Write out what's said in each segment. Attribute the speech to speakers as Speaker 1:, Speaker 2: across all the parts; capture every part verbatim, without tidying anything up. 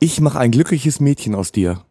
Speaker 1: Ich mache ein glückliches Mädchen aus dir.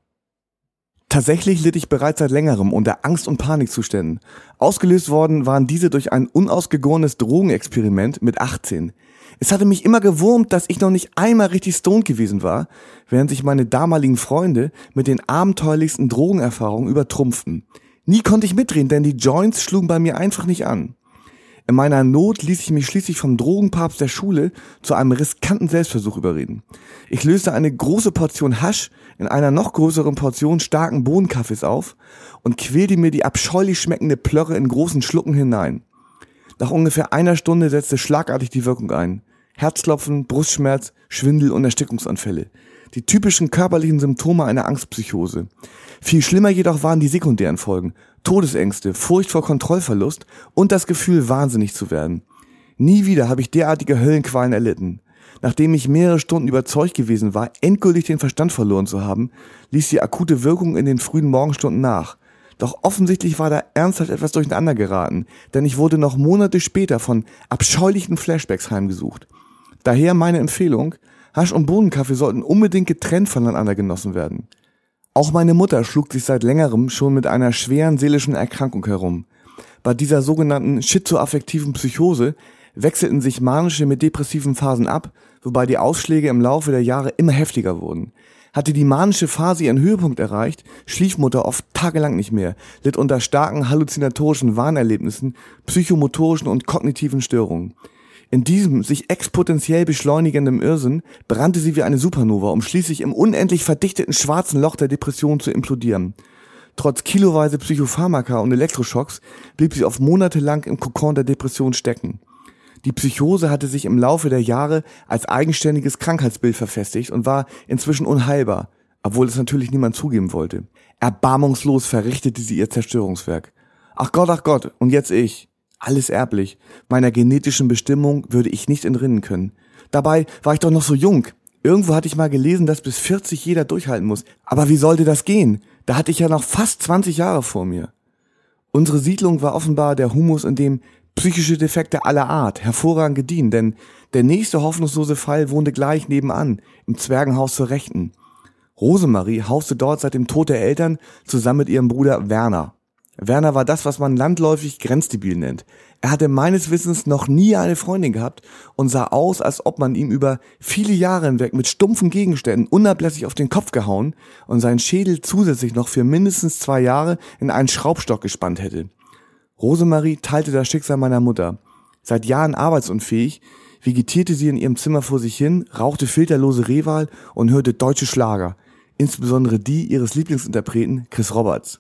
Speaker 1: Tatsächlich litt ich bereits seit längerem unter Angst- und Panikzuständen. Ausgelöst worden waren diese durch ein unausgegorenes Drogenexperiment mit achtzehn. Es hatte mich immer gewurmt, dass ich noch nicht einmal richtig stoned gewesen war, während sich meine damaligen Freunde mit den abenteuerlichsten Drogenerfahrungen übertrumpften. Nie konnte ich mitreden, denn die Joints schlugen bei mir einfach nicht an. In meiner Not ließ ich mich schließlich vom Drogenpapst der Schule zu einem riskanten Selbstversuch überreden. Ich löste eine große Portion Hasch in einer noch größeren Portion starken Bohnenkaffees auf und quälte mir die abscheulich schmeckende Plörre in großen Schlucken hinein. Nach ungefähr einer Stunde setzte schlagartig die Wirkung ein. Herzklopfen, Brustschmerz, Schwindel und Erstickungsanfälle. Die typischen körperlichen Symptome einer Angstpsychose. Viel schlimmer jedoch waren die sekundären Folgen. Todesängste, Furcht vor Kontrollverlust und das Gefühl, wahnsinnig zu werden. Nie wieder habe ich derartige Höllenqualen erlitten. Nachdem ich mehrere Stunden überzeugt gewesen war, endgültig den Verstand verloren zu haben, ließ die akute Wirkung in den frühen Morgenstunden nach. Doch offensichtlich war da ernsthaft etwas durcheinander geraten, denn ich wurde noch Monate später von abscheulichen Flashbacks heimgesucht. Daher meine Empfehlung: Hasch und Bohnenkaffee sollten unbedingt getrennt voneinander genossen werden. Auch meine Mutter schlug sich seit längerem schon mit einer schweren seelischen Erkrankung herum. Bei dieser sogenannten schizoaffektiven Psychose wechselten sich manische mit depressiven Phasen ab, wobei die Ausschläge im Laufe der Jahre immer heftiger wurden. Hatte die manische Phase ihren Höhepunkt erreicht, schlief Mutter oft tagelang nicht mehr, litt unter starken halluzinatorischen Wahnerlebnissen, psychomotorischen und kognitiven Störungen. In diesem sich exponentiell beschleunigenden Irrsinn brannte sie wie eine Supernova, um schließlich im unendlich verdichteten schwarzen Loch der Depression zu implodieren. Trotz kiloweise Psychopharmaka und Elektroschocks blieb sie oft monatelang im Kokon der Depression stecken. Die Psychose hatte sich im Laufe der Jahre als eigenständiges Krankheitsbild verfestigt und war inzwischen unheilbar, obwohl es natürlich niemand zugeben wollte. Erbarmungslos verrichtete sie ihr Zerstörungswerk. Ach Gott, ach Gott, und jetzt ich. Alles erblich. Meiner genetischen Bestimmung würde ich nicht entrinnen können. Dabei war ich doch noch so jung. Irgendwo hatte ich mal gelesen, dass bis vierzig jeder durchhalten muss. Aber wie sollte das gehen? Da hatte ich ja noch fast zwanzig Jahre vor mir. Unsere Siedlung war offenbar der Humus, in dem psychische Defekte aller Art hervorragend gediehen, denn der nächste hoffnungslose Fall wohnte gleich nebenan, im Zwergenhaus zur Rechten. Rosemarie hauste dort seit dem Tod der Eltern zusammen mit ihrem Bruder Werner. Werner war das, was man landläufig grenzdebil nennt. Er hatte meines Wissens noch nie eine Freundin gehabt und sah aus, als ob man ihm über viele Jahre hinweg mit stumpfen Gegenständen unablässig auf den Kopf gehauen und seinen Schädel zusätzlich noch für mindestens zwei Jahre in einen Schraubstock gespannt hätte. Rosemarie teilte das Schicksal meiner Mutter. Seit Jahren arbeitsunfähig, vegetierte sie in ihrem Zimmer vor sich hin, rauchte filterlose Rehwal und hörte deutsche Schlager, insbesondere die ihres Lieblingsinterpreten Chris Roberts.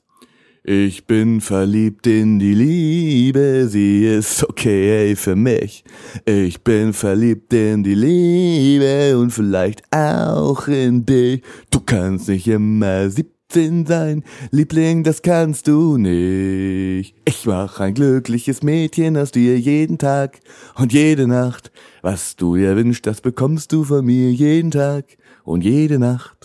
Speaker 1: Ich bin verliebt in die Liebe, sie ist okay für mich. Ich bin verliebt in die Liebe und vielleicht auch in dich. Du kannst nicht immer siebzehn sein, Liebling, das kannst du nicht. Ich mach ein glückliches Mädchen aus dir jeden Tag und jede Nacht. Was du dir wünschst, das bekommst du von mir jeden Tag und jede Nacht.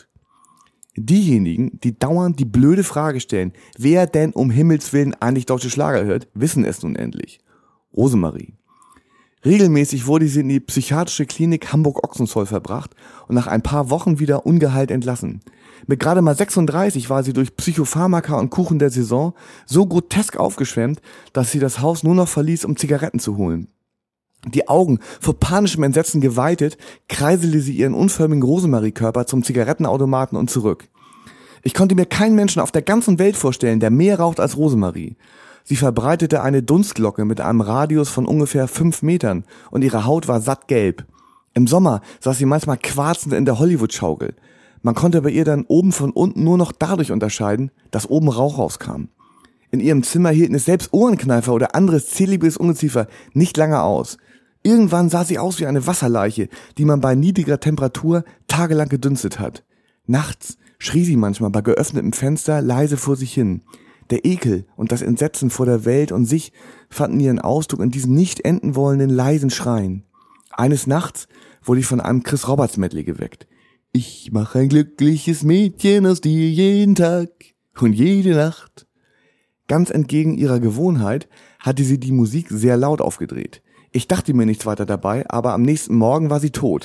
Speaker 1: Diejenigen, die dauernd die blöde Frage stellen, wer denn um Himmels Willen eigentlich deutsche Schlager hört, wissen es nun endlich. Rosemarie. Regelmäßig wurde sie in die psychiatrische Klinik Hamburg-Ochsenzoll verbracht und nach ein paar Wochen wieder ungeheilt entlassen. Mit gerade mal sechsunddreißig war sie durch Psychopharmaka und Kuchen der Saison so grotesk aufgeschwemmt, dass sie das Haus nur noch verließ, um Zigaretten zu holen. Die Augen vor panischem Entsetzen geweitet, kreiselte sie ihren unförmigen Rosemarie-Körper zum Zigarettenautomaten und zurück. Ich konnte mir keinen Menschen auf der ganzen Welt vorstellen, der mehr raucht als Rosemarie. Sie verbreitete eine Dunstglocke mit einem Radius von ungefähr fünf Metern und ihre Haut war sattgelb. Im Sommer saß sie manchmal quarzend in der Hollywood-Schaukel. Man konnte bei ihr dann oben von unten nur noch dadurch unterscheiden, dass oben Rauch rauskam. In ihrem Zimmer hielten es selbst Ohrenkneifer oder anderes zähliges Ungeziefer nicht lange aus. Irgendwann sah sie aus wie eine Wasserleiche, die man bei niedriger Temperatur tagelang gedünstet hat. Nachts schrie sie manchmal bei geöffnetem Fenster leise vor sich hin. Der Ekel und das Entsetzen vor der Welt und sich fanden ihren Ausdruck in diesem nicht enden wollenden leisen Schreien. Eines Nachts wurde ich von einem Chris Roberts Medley geweckt. Ich mach ein glückliches Mädchen aus dir jeden Tag und jede Nacht. Ganz entgegen ihrer Gewohnheit hatte sie die Musik sehr laut aufgedreht. Ich dachte mir nichts weiter dabei, aber am nächsten Morgen war sie tot.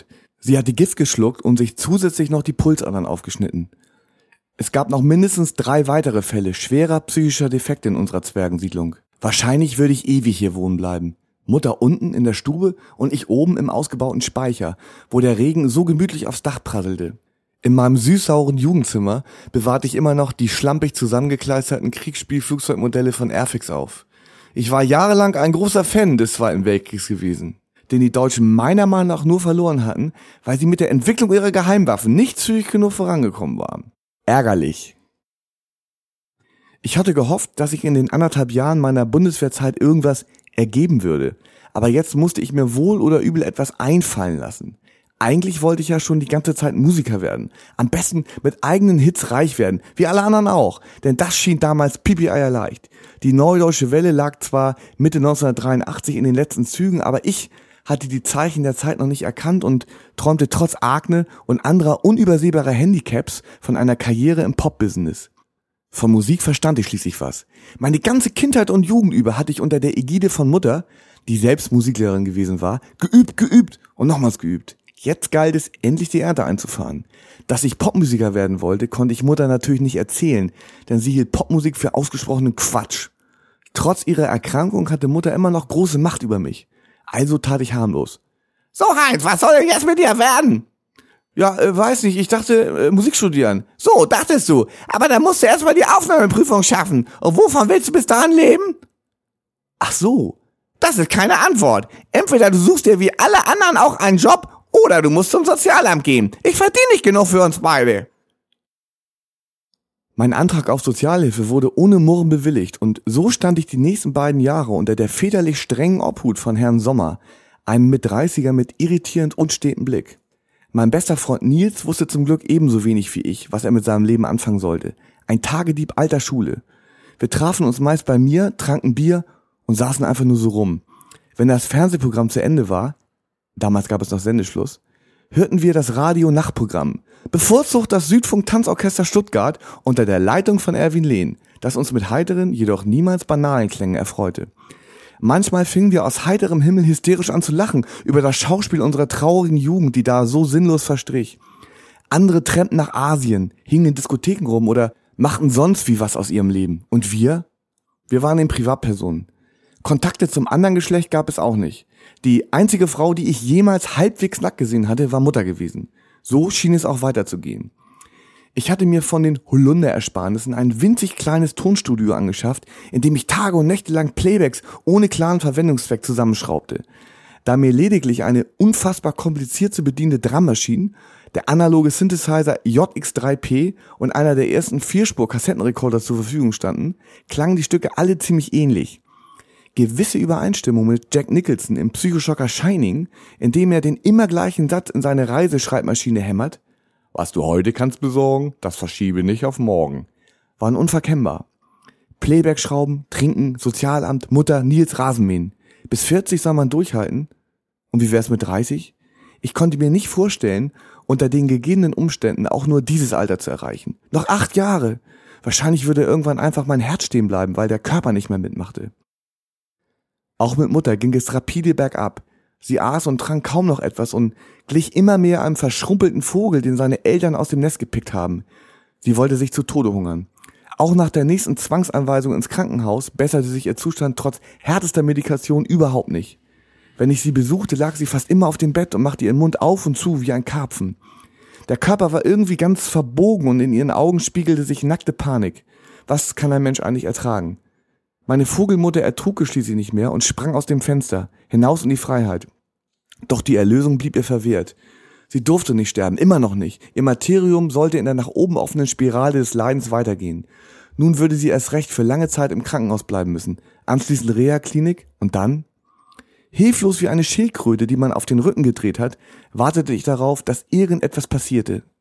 Speaker 1: Sie hatte Gift geschluckt und sich zusätzlich noch die Pulsadern aufgeschnitten. Es gab noch mindestens drei weitere Fälle schwerer psychischer Defekte in unserer Zwergensiedlung. Wahrscheinlich würde ich ewig hier wohnen bleiben. Mutter unten in der Stube und ich oben im ausgebauten Speicher, wo der Regen so gemütlich aufs Dach prasselte. In meinem süßsauren Jugendzimmer bewahrte ich immer noch die schlampig zusammengekleisterten Kriegsspielflugzeugmodelle von Airfix auf. Ich war jahrelang ein großer Fan des Zweiten Weltkriegs gewesen, den die Deutschen meiner Meinung nach nur verloren hatten, weil sie mit der Entwicklung ihrer Geheimwaffen nicht zügig genug vorangekommen waren. Ärgerlich. Ich hatte gehofft, dass sich in den anderthalb Jahren meiner Bundeswehrzeit irgendwas ergeben würde, aber jetzt musste ich mir wohl oder übel etwas einfallen lassen. Eigentlich wollte ich ja schon die ganze Zeit Musiker werden, am besten mit eigenen Hits reich werden, wie alle anderen auch, denn das schien damals pipi-eierleicht. Die Neue Deutsche Welle lag zwar Mitte neunzehnhundertdreiundachtzig in den letzten Zügen, aber ich hatte die Zeichen der Zeit noch nicht erkannt und träumte trotz Akne und anderer unübersehbarer Handicaps von einer Karriere im Pop-Business. Von Musik verstand ich schließlich was. Meine ganze Kindheit und Jugend über hatte ich unter der Ägide von Mutter, die selbst Musiklehrerin gewesen war, geübt, geübt und nochmals geübt. Jetzt galt es, endlich die Ernte einzufahren. Dass ich Popmusiker werden wollte, konnte ich Mutter natürlich nicht erzählen, denn sie hielt Popmusik für ausgesprochenen Quatsch. Trotz ihrer Erkrankung hatte Mutter immer noch große Macht über mich. Also tat ich harmlos. So Heinz, was soll denn jetzt mit dir werden? Ja, äh, weiß nicht, ich dachte, äh, Musik studieren. So, dachtest du. Aber dann musst du erstmal die Aufnahmeprüfung schaffen. Und wovon willst du bis dahin leben? Ach so. Das ist keine Antwort. Entweder du suchst dir wie alle anderen auch einen Job oder du musst zum Sozialamt gehen. Ich verdiene nicht genug für uns beide. Mein Antrag auf Sozialhilfe wurde ohne Murren bewilligt und so stand ich die nächsten beiden Jahre unter der väterlich strengen Obhut von Herrn Sommer, einem Mitdreißiger mit irritierend unstetem Blick. Mein bester Freund Nils wusste zum Glück ebenso wenig wie ich, was er mit seinem Leben anfangen sollte. Ein Tagedieb alter Schule. Wir trafen uns meist bei mir, tranken Bier und saßen einfach nur so rum. Wenn das Fernsehprogramm zu Ende war, damals gab es noch Sendeschluss, hörten wir das Radio-Nachtprogramm, bevorzugt das Südfunk-Tanzorchester Stuttgart unter der Leitung von Erwin Lehn, das uns mit heiteren, jedoch niemals banalen Klängen erfreute. Manchmal fingen wir aus heiterem Himmel hysterisch an zu lachen über das Schauspiel unserer traurigen Jugend, die da so sinnlos verstrich. Andere trennten nach Asien, hingen in Diskotheken rum oder machten sonst wie was aus ihrem Leben. Und wir? Wir waren eben Privatpersonen. Kontakte zum anderen Geschlecht gab es auch nicht. Die einzige Frau, die ich jemals halbwegs nackt gesehen hatte, war Mutter gewesen. So schien es auch weiterzugehen. Ich hatte mir von den Holunder-Ersparnissen ein winzig kleines Tonstudio angeschafft, in dem ich Tage und Nächte lang Playbacks ohne klaren Verwendungszweck zusammenschraubte. Da mir lediglich eine unfassbar kompliziert zu bedienende Drummaschine, der analoge Synthesizer J X drei P und einer der ersten Vierspur-Kassettenrekorder zur Verfügung standen, klangen die Stücke alle ziemlich ähnlich. Gewisse Übereinstimmung mit Jack Nicholson im Psychoshocker Shining, in dem er den immer gleichen Satz in seine Reiseschreibmaschine hämmert, was du heute kannst besorgen, das verschiebe nicht auf morgen, waren unverkennbar. Playback-Schrauben, Trinken, Sozialamt, Mutter, Nils Rasenmähen. Bis vierzig soll man durchhalten. Und wie wär's mit dreißig? Ich konnte mir nicht vorstellen, unter den gegebenen Umständen auch nur dieses Alter zu erreichen. Noch acht Jahre. Wahrscheinlich würde irgendwann einfach mein Herz stehen bleiben, weil der Körper nicht mehr mitmachte. Auch mit Mutter ging es rapide bergab. Sie aß und trank kaum noch etwas und glich immer mehr einem verschrumpelten Vogel, den seine Eltern aus dem Nest gepickt haben. Sie wollte sich zu Tode hungern. Auch nach der nächsten Zwangsanweisung ins Krankenhaus besserte sich ihr Zustand trotz härtester Medikation überhaupt nicht. Wenn ich sie besuchte, lag sie fast immer auf dem Bett und machte ihren Mund auf und zu wie ein Karpfen. Der Körper war irgendwie ganz verbogen und in ihren Augen spiegelte sich nackte Panik. Was kann ein Mensch eigentlich ertragen? Meine Vogelmutter ertrug es schließlich nicht mehr und sprang aus dem Fenster, hinaus in die Freiheit. Doch die Erlösung blieb ihr verwehrt. Sie durfte nicht sterben, immer noch nicht. Ihr Martyrium sollte in der nach oben offenen Spirale des Leidens weitergehen. Nun würde sie erst recht für lange Zeit im Krankenhaus bleiben müssen. Anschließend Reha-Klinik und dann? Hilflos wie eine Schildkröte, die man auf den Rücken gedreht hat, wartete ich darauf, dass irgendetwas passierte.